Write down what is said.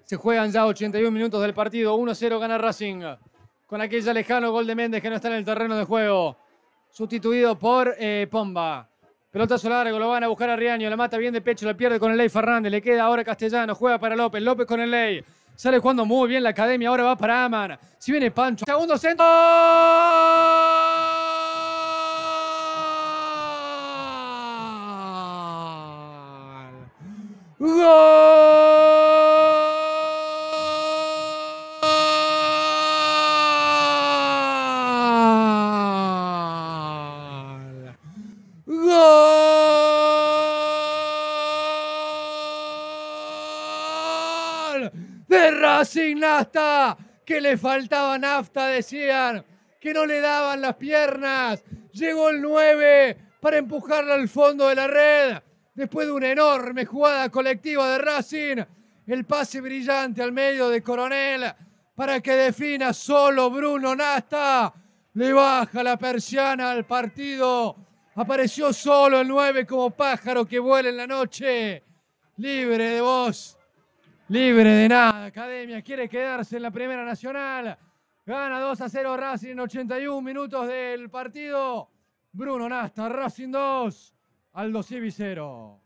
Se juegan ya 81 minutos del partido. 1-0 gana Racing. Con aquella lejano gol de Méndez que no está en el terreno de juego. Sustituido por Pomba. Pelotazo largo, lo van a buscar a Riaño. La mata bien de pecho, la pierde con el Ley Fernández. Le queda ahora Castellano, juega para López. López con el Ley. Sale jugando muy bien la academia. Ahora va para Aman. Si viene Pancho. Segundo centro. ¡Gol! ¡Gol! De Racing Nafta, que le faltaba nafta, decían, que no le daban las piernas. Llegó el 9 para empujarla al fondo de la red. Después de una enorme jugada colectiva de Racing, el pase brillante al medio de Coronel para que defina solo Bruno Nasta. Le baja la persiana al partido. Apareció solo el 9 como pájaro que vuela en la noche. Libre de voz, libre de nada. Academia quiere quedarse en la Primera Nacional. Gana 2-0 Racing en 81 minutos del partido. Bruno Nasta, Racing 2, Aldo Civi 0.